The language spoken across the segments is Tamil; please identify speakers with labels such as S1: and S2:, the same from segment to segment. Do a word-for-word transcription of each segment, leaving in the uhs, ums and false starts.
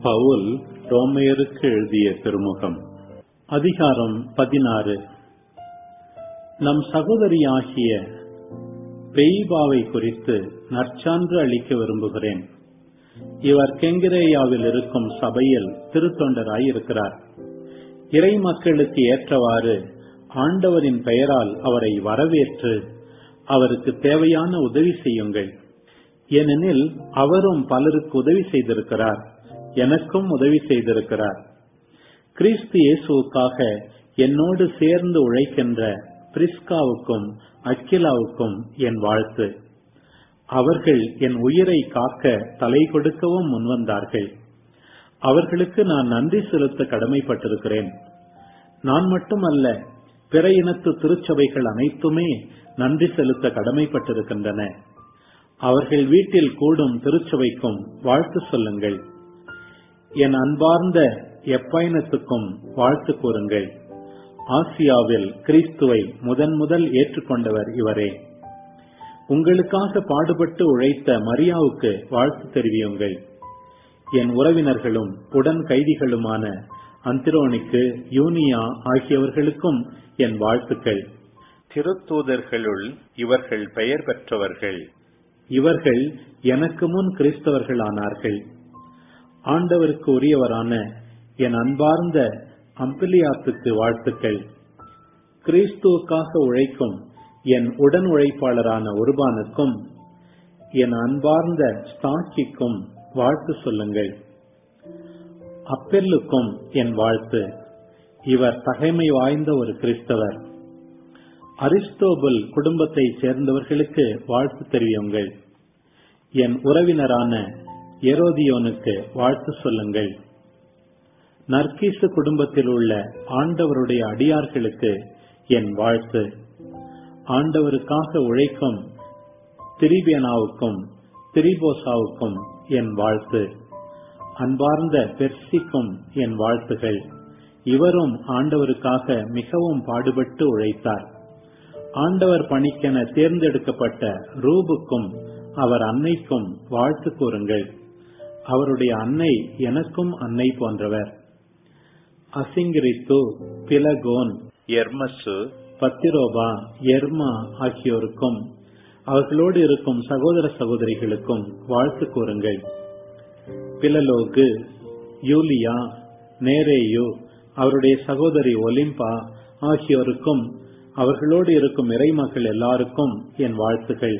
S1: பவுல் ரோமையருக்கு எழுதிய திருமுகம். அதிகாரம் பதினாறு. நம் சகோதரியாகிய பெயிபாவை குறித்து நற்சான்று அளிக்க விரும்புகிறேன். இவர் கெங்கிரேயாவில் இருக்கும் சபையில் திருத்தொண்டராய் இருக்கிறார். இறை மக்களுக்கு ஏற்றவாறு ஆண்டவரின் பெயரால் அவரை வரவேற்று அவருக்கு தேவையான உதவி செய்யுங்கள். ஏனெனில் அவரும் பலருக்கு உதவி செய்திருக்கிறார், எனக்கும் உதவி செய்திருக்கிறார். கிறிஸ்து இயேசுவுக்காக என்னோடு சேர்ந்து உழைக்கின்ற பிரிஸ்காவுக்கும் அக்கிலாவுக்கும் என் வாழ்த்து. அவர்கள் என் உயிரை காக்க தலை கொடுக்கவும் முன்வந்தார்கள். அவர்களுக்கு நான் நன்றி செலுத்த கடமைப்பட்டிருக்கிறேன். நான் மட்டுமல்ல, பிற இனத்து திருச்சபைகள் அனைத்துமே நன்றி செலுத்த கடமைப்பட்டிருக்கின்றன. அவர்கள் வீட்டில் கூடும் திருச்சபைக்கும் வாழ்த்து சொல்லுங்கள். என் அன்பார்ந்த எப்பைனத்துக்கும் வாழ்த்து கூறுங்கள். ஆசியாவில் கிறிஸ்துவை முதன் முதல் ஏற்றுக்கொண்டவர் இவரே. உங்களுக்காக பாடுபட்டு உழைத்த மரியாவுக்கு வாழ்த்து தெரிவியுங்கள். என் உறவினர்களும் உடன் கைதிகளுமான அந்திரோனிக்கு, யூனியா ஆகியவர்களுக்கும் என் வாழ்த்துக்கள்.
S2: திருத்தூதர்களுள் இவர்கள் பெயர் பெற்றவர்கள்.
S1: இவர்கள் எனக்கு முன் கிறிஸ்தவர்களானார்கள். ஆண்டவருக்கு உரியவரான என் அன்பார்ந்த அம்பிலியாத்துக்கு வாழ்த்துக்கள். கிறிஸ்துவுக்காக உழைக்கும் என் உடன் உழைப்பாளரான உருபானுக்கும் என் அன்பார்ந்த ஸ்தாக்கிக்கும் வாழ்த்து சொல்லுங்கள். அப்பெல்லுக்கும் என் வாழ்த்து. இவர் தகைமை வாய்ந்த ஒரு கிறிஸ்தவர். அரிஸ்டோபுல் குடும்பத்தை சேர்ந்தவர்களுக்கு வாழ்த்து தெரிவியுங்கள். என் உறவினரான எரோதியோனுக்கு வாழ்த்து சொல்லுங்கள். நர்கீசு குடும்பத்தில் உள்ள ஆண்டவருடைய அடியார்களுக்கு என் வாழ்த்து. ஆண்டவருக்காக உழைக்கும் திரிபேனாவுக்கும் திரிபோசாவுக்கும் என் வாழ்த்து. அன்பார்ந்த பெர்சிக்கும் என் வாழ்த்துகள். இவரும் ஆண்டவருக்காக மிகவும் பாடுபட்டு உழைத்தார். ஆண்டவர் பணிக்கென தேர்ந்தெடுக்கப்பட்ட ரூபுக்கும் அவர் அன்னைக்கும் வாழ்த்து கூறுங்கள். அவருடைய அன்னை எனக்கும் அன்னை போன்றவர். அசிங்கிரித்து, பிலகோன்,
S2: எர்மசு,
S1: பத்திரோபா, எர்மா ஆகியோருக்கும் அவர்களோடு இருக்கும் சகோதர சகோதரிகளுக்கும் வாழ்த்து கூறுங்கள். பிலலோகு, யூலியா, நேரேயு, அவருடைய சகோதரி ஒலிம்பா ஆகியோருக்கும் அவர்களோடு இருக்கும் இறைமக்கள் எல்லாருக்கும் என் வாழ்த்துகள்.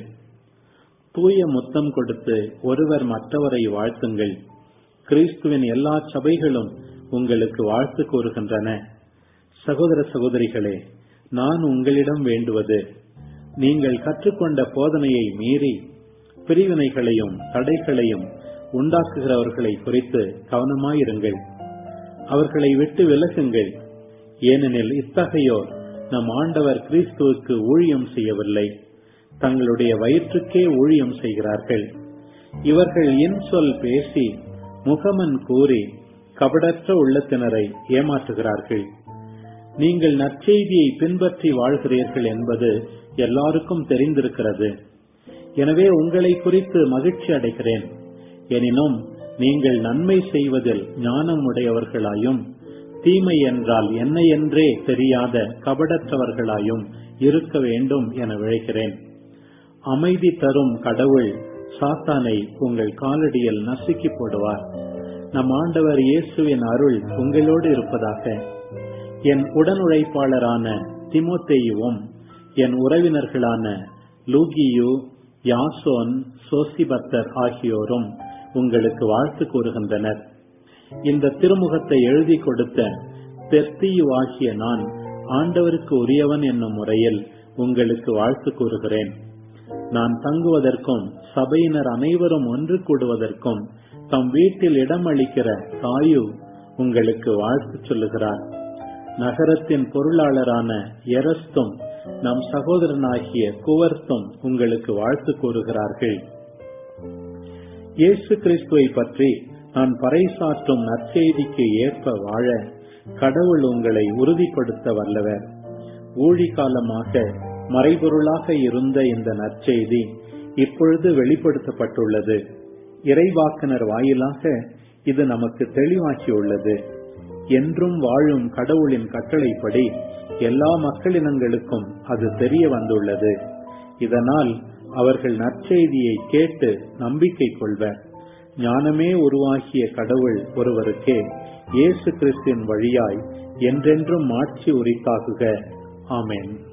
S1: தூய முத்தம் கொடுத்து ஒருவர் மற்றவரை வாழ்த்துங்கள். கிறிஸ்துவின் எல்லா சபைகளும் உங்களுக்கு வாழ்த்து கூறுகின்றன. சகோதர சகோதரிகளே, நான் உங்களிடம் வேண்டுவது, நீங்கள் கற்றுக்கொண்ட போதனையை மீறி பிரிவினைகளையும் தடைகளையும் உண்டாக்குகிறவர்களை குறித்து கவனமாயிருங்கள். அவர்களை விட்டு விலகுங்கள். ஏனெனில் இத்தகையோர் நம் ஆண்டவர் கிறிஸ்துவுக்கு ஊழியம் செய்யவில்லை, தங்களுடைய வயிற்றுக்கே ஊழியம் செய்கிறார்கள். இவர்கள் இன்சொல் பேசி முகமன் கூறி கபடற்ற உள்ளத்தினரை ஏமாற்றுகிறார்கள். நீங்கள் நற்செய்தியை பின்பற்றி வாழ்கிறீர்கள் என்பது எல்லாருக்கும் தெரிந்திருக்கிறது. எனவே உங்களை குறித்து மகிழ்ச்சி அடைகிறேன். எனினும் நீங்கள் நன்மை செய்வதில் ஞானம் உடையவர்களாயும் தீமை என்றால் என்ன என்றே தெரியாத கபடற்றவர்களாயும் இருக்க வேண்டும் என விழைக்கிறேன். அமைதி தரும் கடவுள் சாத்தானை உங்கள் காலடியில் நசுக்கி போடுவார். நம் ஆண்டவர் இயேசுவின் அருள் உங்களோடு இருப்பதாக. என் உடன் உழைப்பாளரான திமோத்தேயுவும் என் உறவினர்களான லூகியு, யாசோன், சோசிபத்தர் ஆகியோரும் உங்களுக்கு வாழ்த்து கூறுகின்றனர். இந்த திருமுகத்தை எழுதி கொடுத்த தெர்த்தியு ஆகிய நான் ஆண்டவருக்கு உரியவன் என்னும் முறையில் உங்களுக்கு வாழ்த்து கூறுகிறேன். நான் தங்குவதற்கும் சபையினர் அனைவரும் ஒன்று கூடுவதற்கும் தம் வீட்டில் இடம் அளிக்கிற தாயு உங்களுக்கு வாழ்த்து சொல்லுகிறார். நகரத்தின் பொருளாளரான எரஸ்தும் நம் சகோதரனாகிய குவர்த்தும் உங்களுக்கு வாழ்த்து கூறுகிறார்கள். இயேசு கிறிஸ்துவை பற்றி நான் பறைசாற்றும் நற்செய்திக்கு ஏற்ப வாழ கடவுள் உங்களை உறுதிப்படுத்த வல்லவர். ஊழிகாலமாக மறைபொருளாக இருந்த இந்த நற்செய்தி இப்பொழுது வெளிப்படுத்தப்பட்டுள்ளது. இறைவாக்கினர் வாயிலாக இது நமக்கு தெளிவாக்கியுள்ளது. என்றும் வாழும் கடவுளின் கட்டளைப்படி எல்லா மக்களினங்களுக்கும் அது தெரிய வந்துள்ளது. இதனால் அவர்கள் நற்செய்தியை கேட்டு நம்பிக்கை கொள்வர். ஞானமே உருவாகிய கடவுள் ஒருவருக்கே இயேசு கிறிஸ்துவின் வழியாய் என்றென்றும் ஆட்சி உரித்தாகுக. ஆமென்.